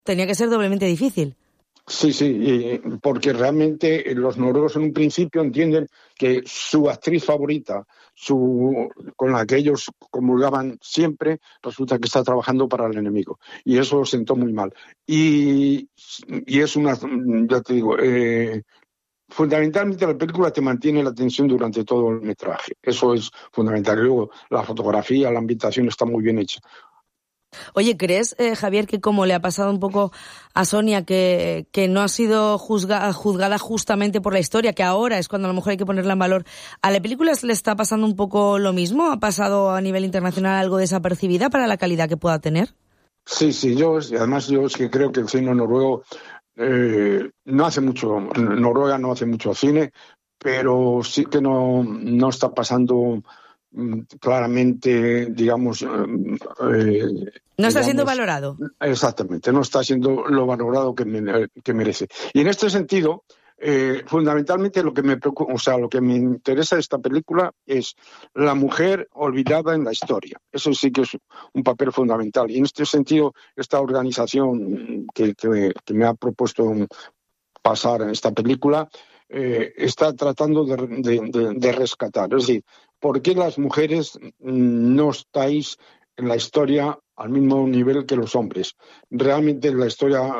Tenía que ser doblemente difícil. Sí, porque realmente los noruegos en un principio entienden que su actriz favorita, con la que ellos comulgaban siempre, resulta que está trabajando para el enemigo. Y eso lo sentó muy mal. Y es ya te digo, fundamentalmente la película te mantiene la atención durante todo el metraje. Eso es fundamental. Y luego la fotografía, la ambientación está muy bien hecha. Oye, ¿crees, Javier, que como le ha pasado un poco a Sonia, que no ha sido juzgada justamente por la historia, que ahora es cuando a lo mejor hay que ponerla en valor, a la película le está pasando un poco lo mismo? ¿Ha pasado a nivel internacional algo desapercibida para la calidad que pueda tener? Sí, además yo es que creo que el cine noruego no hace mucho, Noruega no hace mucho cine, pero sí que no está pasando claramente, digamos... no está siendo valorado. Exactamente, no está siendo lo valorado que merece. Y en este sentido, fundamentalmente lo que me preocupa, lo que me interesa de esta película es la mujer olvidada en la historia. Eso sí que es un papel fundamental. Y en este sentido, esta organización que me ha propuesto pasar en esta película está tratando de rescatar. Es decir, ¿por qué las mujeres no estáis en la historia al mismo nivel que los hombres? Realmente la historia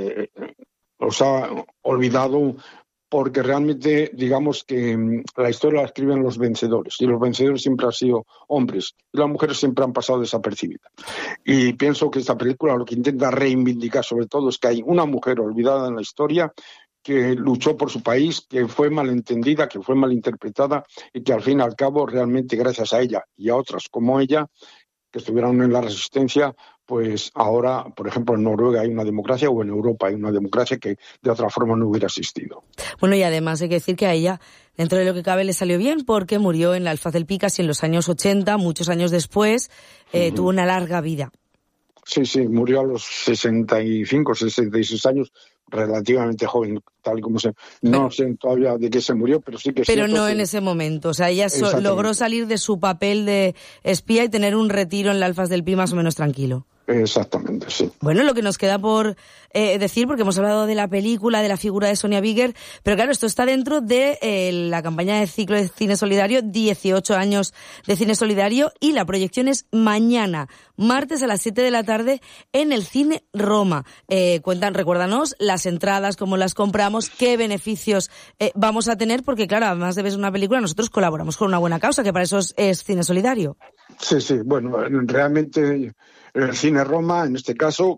os ha olvidado, porque realmente digamos que la historia la escriben los vencedores, y los vencedores siempre han sido hombres, y las mujeres siempre han pasado desapercibidas. Y pienso que esta película lo que intenta reivindicar sobre todo es que hay una mujer olvidada en la historia, que luchó por su país, que fue malentendida, que fue malinterpretada, y que al fin y al cabo realmente gracias a ella y a otras como ella, que estuvieron en la resistencia, pues ahora, por ejemplo, en Noruega hay una democracia, o en Europa hay una democracia que de otra forma no hubiera existido. Bueno, y además hay que decir que a ella, dentro de lo que cabe, le salió bien, porque murió en la Alfaz del Pi casi en los años 80, muchos años después, tuvo una larga vida. Sí, murió a los 65, 66 años, relativamente joven, tal y como no sé todavía de qué se murió, pero sí que... Pero no en ese momento, o sea, ella logró salir de su papel de espía y tener un retiro en la Alfaz del Pi más o menos tranquilo. Exactamente, sí. Bueno, lo que nos queda por decir, porque hemos hablado de la película, de la figura de Sonia Vigør, pero claro, esto está dentro de la campaña de ciclo de cine solidario, 18 años de cine solidario, y la proyección es mañana, martes a las 7 de la tarde, en el Cine Roma. Recuérdanos las entradas, cómo las compramos, qué beneficios vamos a tener, porque claro, además de ver una película, nosotros colaboramos con una buena causa, que para eso es cine solidario. Sí, bueno, realmente el Cine Roma, en este caso,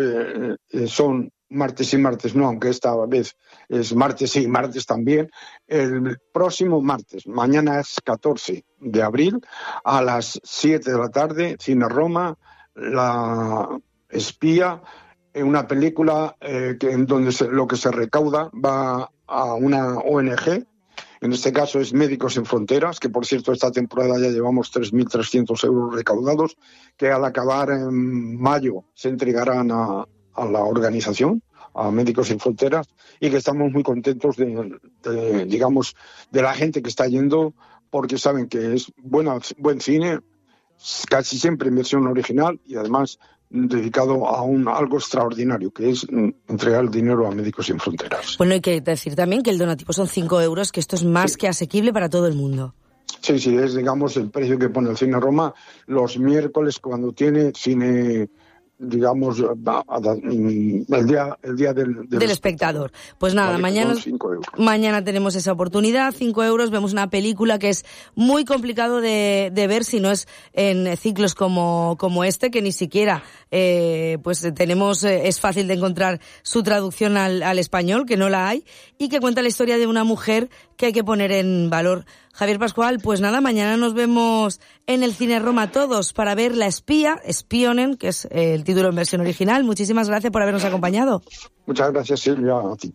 son martes y martes, no, aunque esta vez es martes y martes también. El próximo martes, mañana es 14 de abril, a las 7 de la tarde, Cine Roma, La Espía, una película en donde lo que se recauda va a una ONG. En este caso es Médicos Sin Fronteras, que por cierto esta temporada ya llevamos 3.300 euros recaudados, que al acabar en mayo se entregarán a la organización, a Médicos Sin Fronteras, y que estamos muy contentos de la gente que está yendo, porque saben que es buen cine, casi siempre en versión original, y además dedicado a algo extraordinario, que es entregar el dinero a Médicos Sin Fronteras. Bueno, hay que decir también que el donativo son 5 euros, que esto es más que asequible para todo el mundo. Sí, es, digamos, el precio que pone el Cine Roma los miércoles cuando tiene cine, digamos, el día del espectador. Pues nada, mañana tenemos esa oportunidad, 5 euros, vemos una película que es muy complicado de ver si no es en ciclos como este, que ni siquiera tenemos, es fácil de encontrar su traducción al español, que no la hay, y que cuenta la historia de una mujer que hay que poner en valor. Javier Pascual, pues nada, mañana nos vemos en el Cine Roma todos para ver La Espía, Spionen, que es el título en versión original. Muchísimas gracias por habernos acompañado. Muchas gracias, Silvia, a ti.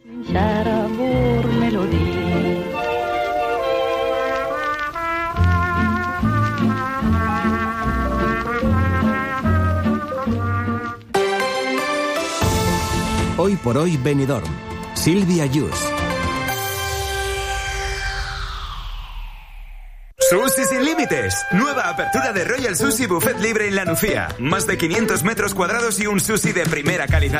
Hoy por hoy Benidorm. Silvia Yus. Sushi sin límites. Nueva apertura de Royal Sushi Buffet Libre en La Nucía. Más de 500 metros cuadrados y un sushi de primera calidad.